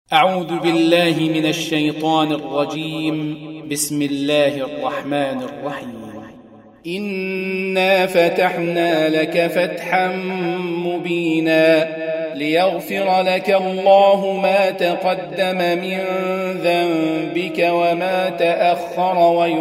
أعوذ بالله من الشيطان الرجيم. بسم الله الرحمن الرحيم. إنا فتحنا لك فتحا مبينا ليغفر لك الله ما تقدم من ذنبك وما تأخر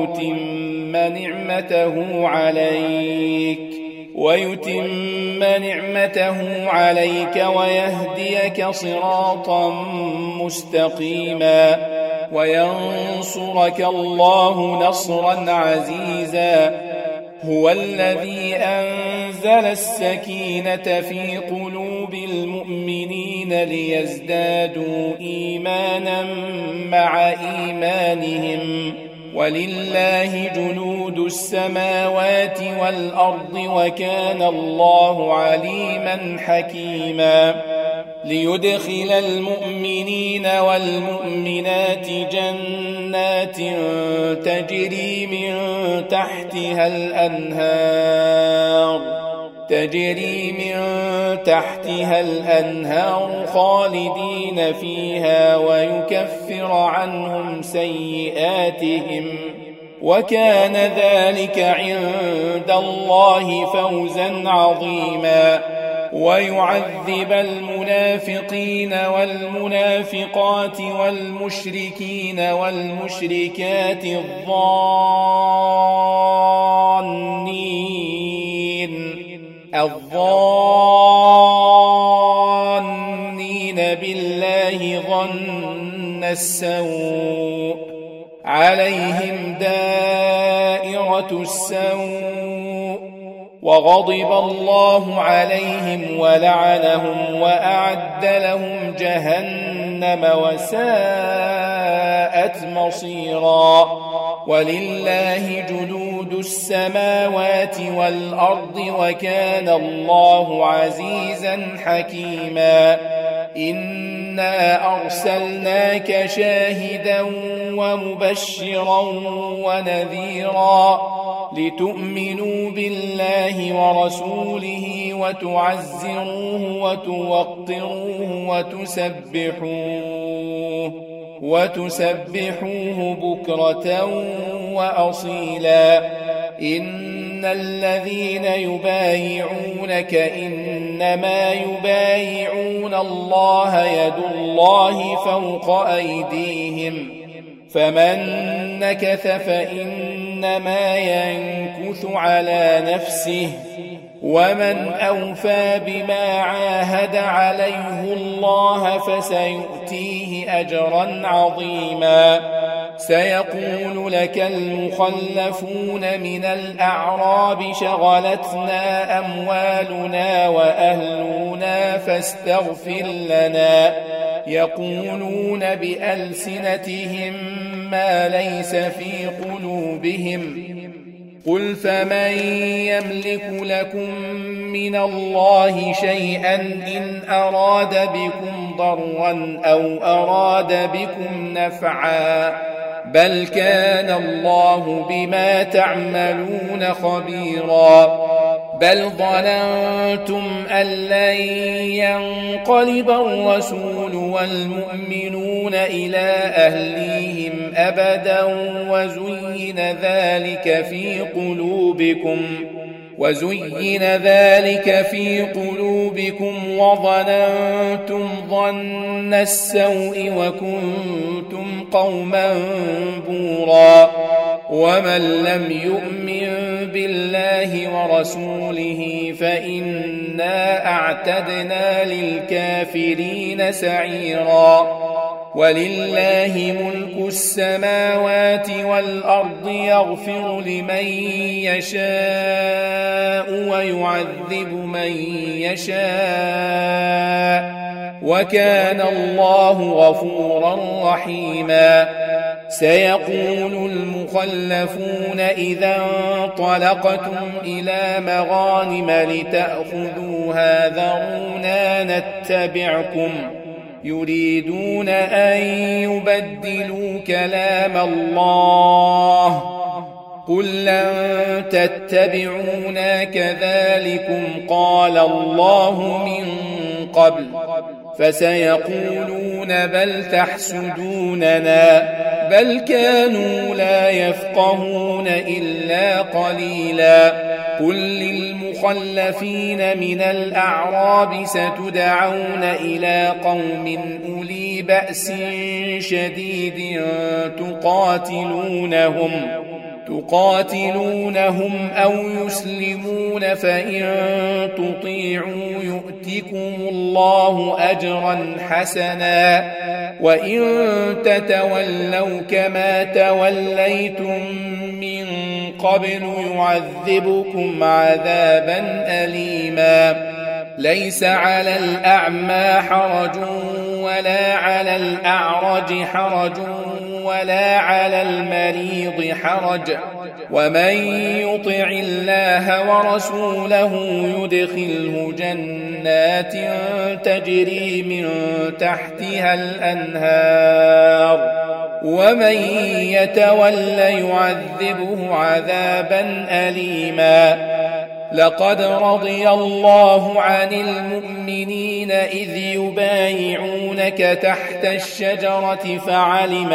ويتم نعمته عليك ويهديك صراطا مستقيما وينصرك الله نصرا عزيزا. هو الذي أنزل السكينة في قلوب المؤمنين ليزدادوا إيمانا مع إيمانهم ولله جنود السماوات والأرض وكان الله عليما حكيما. ليدخل المؤمنين والمؤمنات جنات تجري من تحتها الأنهار خالدين فيها ويكفر عنهم سيئاتهم وكان ذلك عند الله فوزا عظيما. ويعذب المنافقين والمنافقات والمشركين والمشركات الظانين بالله ظن السوء عليهم دائرة السوء وغضب الله عليهم ولعنهم وأعد لهم جهنم وساءت مصيرا. ولله جنود السماوات والأرض وكان الله عزيزا حكيما. إنا أرسلناك شاهدا ومبشرا ونذيرا لتؤمنوا بالله ورسوله وتعزروه وتوقروه وتسبحوه بكرة وأصيلا. إن الذين يبايعونك إنما يبايعون الله يد الله فوق أيديهم فمن نكث فإنما ينكث على نفسه ومن أوفى بما عاهد عليه الله فسيؤتيه أجرا عظيما. سيقول لك المخلفون من الأعراب شغلتنا أموالنا وأهلنا فاستغفر لنا يقولون بألسنتهم ما ليس في قلوبهم قل فمن يملك لكم من الله شيئا إن أراد بكم ضرا أو أراد بكم نفعا بل كان الله بما تعملون خبيرا. بل ظننتم أن لن ينقلب الرسول والمؤمنون إلى أهليهم أبدا وزين ذلك في قلوبكم وظننتم ظن السوء وكنتم قوما بورا. ومن لم يؤمن بالله ورسوله فإنا أعتدنا للكافرين سعيرا. ولله ملك السماوات والأرض يغفر لمن يشاء ويعذب من يشاء وكان الله غفورا رحيما. سيقول المخلفون إذا انطلقتم إلى مغانم لتأخذوها ذرونا نتبعكم يريدون أن يبدلوا كلام الله قل لن تتبعونا كذلكم قال الله من قبل فسيقولون بل تحسدوننا بل كانوا لا يفقهون إلا قليلا قل للمخلفين من الأعراب ستدعون إلى قوم أولي بأس شديد تقاتلونهم أو يسلمون فإن تطيعوا يؤتكم الله أجرا حسنا وإن تتولوا كما توليتم من قبل يعذبكم عذابا أليما ليس على الأعمى حرج ولا على الأعرج حرج ولا على المريض حرج ومن يطع الله ورسوله يدخله جنات تجري من تحتها الأنهار ومن يتول يعذبه عذابا أليما لقد رضي الله عن المؤمنين إذ يبايعونك تحت الشجرة فعلم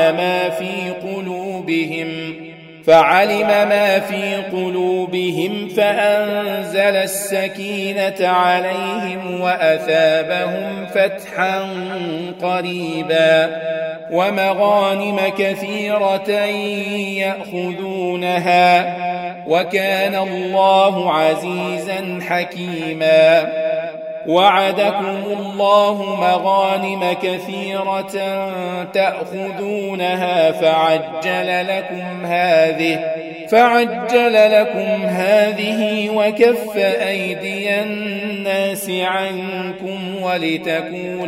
ما في قلوبهم فأنزل السكينة عليهم وأثابهم فتحا قريبا ومغانم كثيرة يأخذونها وكان الله عزيزا حكيما وعدكم الله مغانم كثيرة تأخذونها فعجل لكم هذه وكف أيدي الناس عنكم ولتكون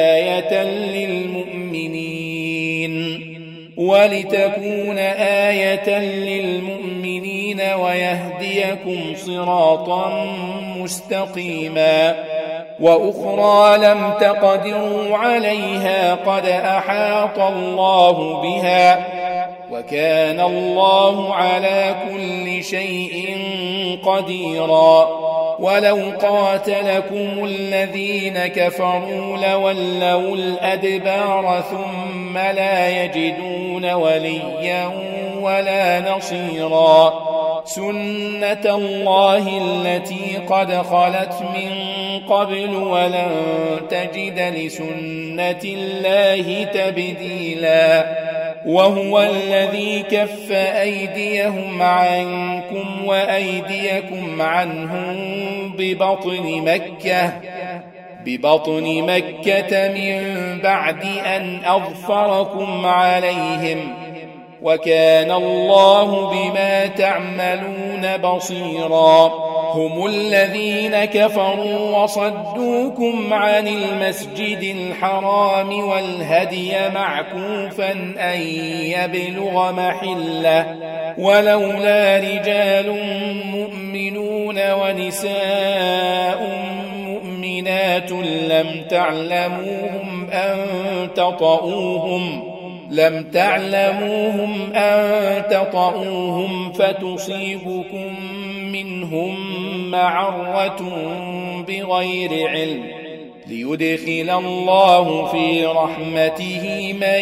آية للمؤمنين ويهديكم صراطا مستقيما وأخرى لم تقدروا عليها قد أحاط الله بها وكان الله على كل شيء قديرا ولو قاتلكم الذين كفروا لولوا الأدبار ثم لا يجدون وليا ولا نصيرا سنة الله التي قد خلت من قبل ولن تجد لسنة الله تبديلا وهو الذي كف أيديهم عنكم وأيديكم عنهم ببطن مكة من بعد أن أظفركم عليهم وكان الله بما تعملون بصيرا هم الذين كفروا وصدوكم عن المسجد الحرام والهدي معكوفا أن يبلغ محله ولولا رجال مؤمنون ونساء مؤمنات لم تعلموهم أن تطؤوهم فتصيبكم منهم معرة بغير علم ليدخل الله في رحمته من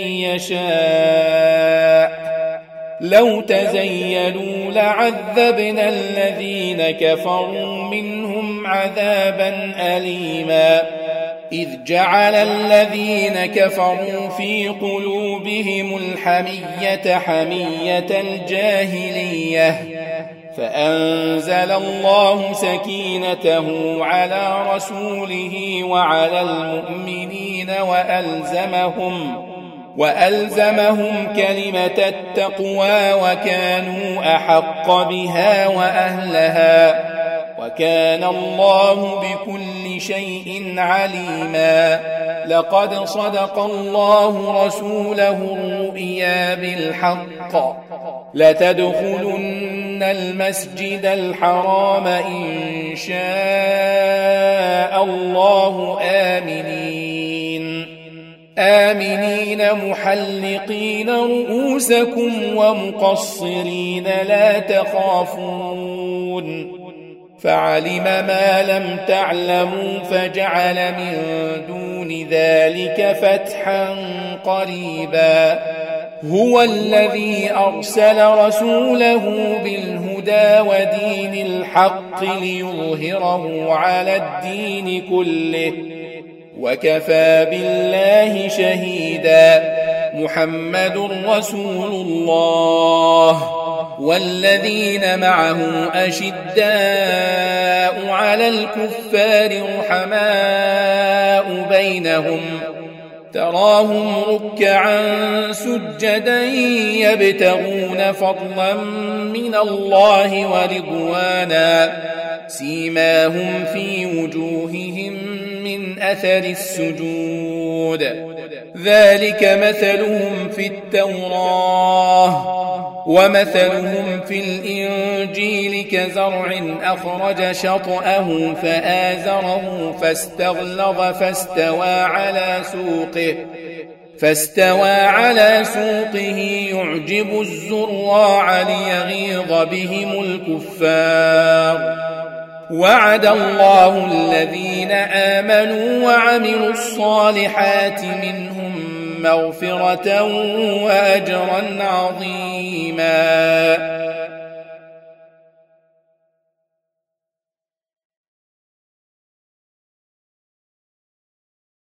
يشاء لو تزيلوا لعذبنا الذين كفروا منهم عذابا أليما إذ جعل الذين كفروا في قلوبهم الحمية حمية الجاهلية فأنزل الله سكينته على رسوله وعلى المؤمنين وألزمهم كلمة التقوى وكانوا أحق بها وأهلها وكان الله بكل شيء عليما لقد صدق الله رسوله الرؤيا بالحق لتدخلن المسجد الحرام إن شاء الله آمنين محلقين رؤوسكم ومقصرين لا تخافون فعلم ما لم تعلموا فجعل من دون دون ذلك فتحا قريبا. هو الذي أرسل رسوله بالهدى ودين الحق ليظهره على الدين كله وكفى بالله شهيدا. محمد رسول الله والذين معه أشداء على الكفار رحماء بينهم تراهم ركعا سجدا يبتغون فضلا من الله ورضوانا سيماهم في وجوههم من أثر السجود ذلك مثلهم في التوراة ومثلهم في الإنجيل كزرع أخرج شطأه فآزره فاستغلظ فاستوى على سوقه يعجب الزراع ليغيظ بهم الكفار. وعد الله الذين آمنوا وعملوا الصالحات منهم مغفرة وأجرا عظيما.